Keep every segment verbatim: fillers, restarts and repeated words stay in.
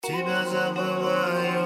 Тебя забываю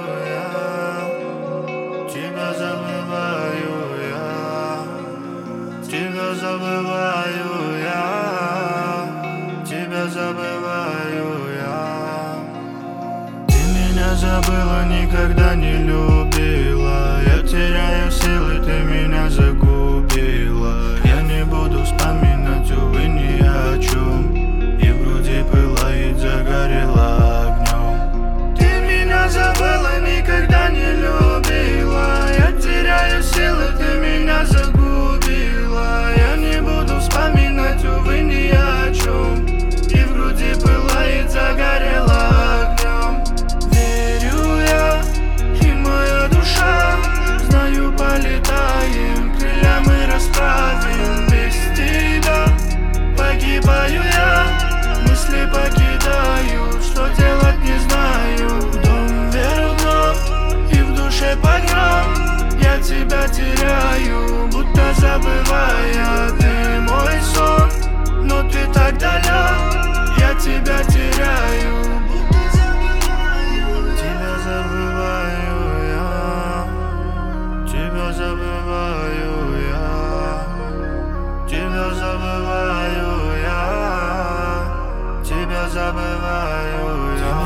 я, тебя забываю я, тебя забываю я, тебя забываю я. Ты меня забыла, никогда не любила. Я теряю силы, ты меня загубила. Я не буду вспоминать, увы, ни о чем. И в груди пылает, загорела огнем. Ты меня забыла, никогда не любила. Я теряю силы, ты меня загубила. Я не буду вспоминать, увы, ни о чем. И в груди пылает, загорела огнем. Верю я, и моя душа, знаю, полетаем, крылья мы расправим. Без тебя погибаю я, мысли покидаю, что делать не знаю. В дом верну, и в душе погром. Я тебя теряю, будто забывая. Ты мой сон, но ты так далек. Я тебя теряю, будто забываю. Тебя забываю я, тебя забываю я, тебя забываю я, тебя забываю я.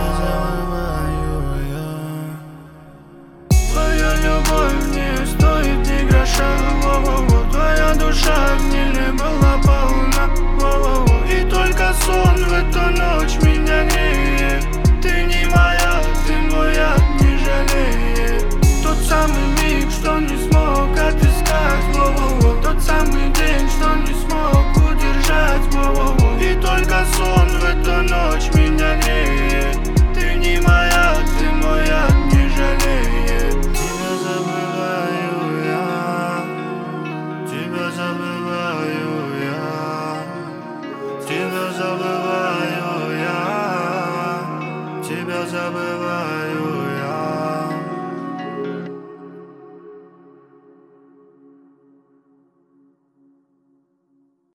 Твоя любовь не стоит ни гроша, во-во-во. Твоя душа в гниле была полна, во-во-во. И только сон в эту ночь меня греет. Ты не моя, ты мой, я не жалеет. Тот самый миг, что не смог отыскать, во-во-во. Тот самый день, что не смог удержать, во-во-во. И только сон в эту ночь меня греет. Ты не моя, ты мой, я не жалеет. Тебя забываю я, тебя забываю я, тебя забываю я, тебя забываю.